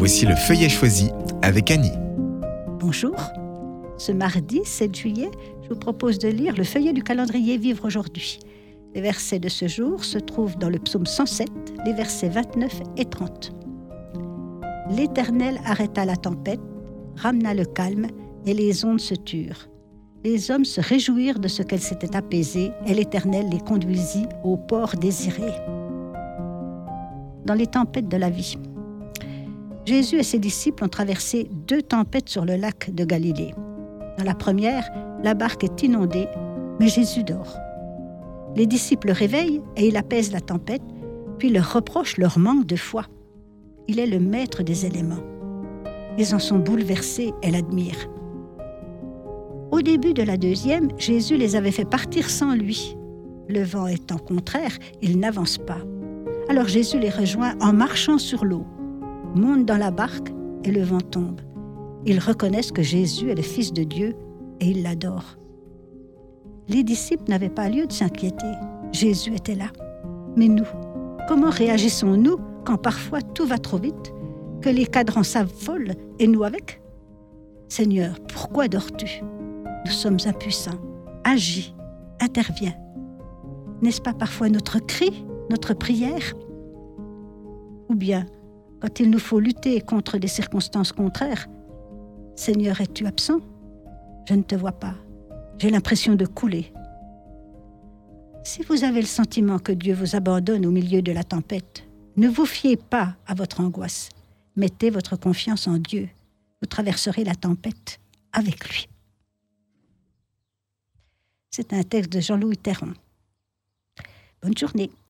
Voici le feuillet choisi avec Annie. Bonjour. Ce mardi 7 juillet, je vous propose de lire le feuillet du calendrier Vivre aujourd'hui. Les versets de ce jour se trouvent dans le psaume 107, les versets 29 et 30. L'Éternel arrêta la tempête, ramena le calme et les ondes se turent. Les hommes se réjouirent de ce qu'elle s'était apaisée et l'Éternel les conduisit au port désiré. Dans les tempêtes de la vie, Jésus et ses disciples ont traversé 2 tempêtes sur le lac de Galilée. Dans la première, la barque est inondée, mais Jésus dort. Les disciples le réveillent et il apaise la tempête, puis leur reproche leur manque de foi. Il est le maître des éléments. Ils en sont bouleversés et l'admirent. Au début de la deuxième, Jésus les avait fait partir sans lui. Le vent étant contraire, ils n'avancent pas. Alors Jésus les rejoint en marchant sur l'eau, monte dans la barque et le vent tombe. Ils reconnaissent que Jésus est le Fils de Dieu et ils l'adorent. Les disciples n'avaient pas lieu de s'inquiéter. Jésus était là. Mais nous, comment réagissons-nous quand parfois tout va trop vite, que les cadrans s'affolent et nous avec ? Seigneur, pourquoi dors-tu ? Nous sommes impuissants. Agis, interviens. N'est-ce pas parfois notre cri, notre prière ? Ou bien, quand il nous faut lutter contre des circonstances contraires, Seigneur, es-tu absent ? Je ne te vois pas. J'ai l'impression de couler. Si vous avez le sentiment que Dieu vous abandonne au milieu de la tempête, ne vous fiez pas à votre angoisse. Mettez votre confiance en Dieu. Vous traverserez la tempête avec lui. C'est un texte de Jean-Louis Théron. Bonne journée.